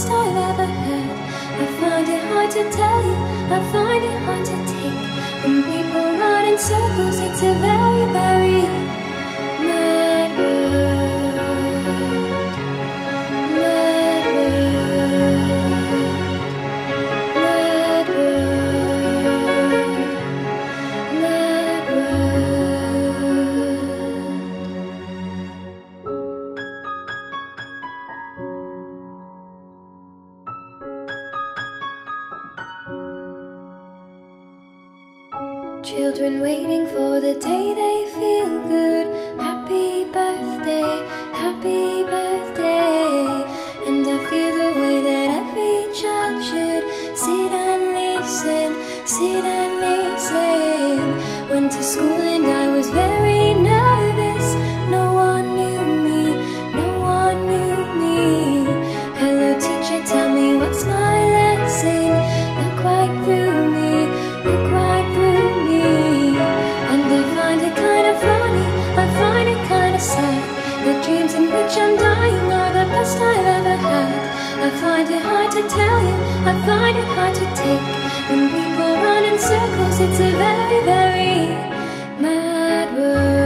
best I've ever had. I find it hard to tell you, I find it hard to take. When people run in circles, it's a very, very mad world. Mad world. Mad world. Mad world. Children waiting for the day they feel good. Happy birthday, happy birthday. And I feel the way that every child should sit and listen, sit and listen. Went to school and I was very nervous. No one knew me, no one knew me. Hello teacher, tell me what's my lesson. Look right through me, look right through me. And I find it kind of funny, I find it kind of sad. The dreams in which I'm dying are the best I've ever had. I find it hard to tell you, I find it hard to take. When people run in circles, it's a very, very mad world.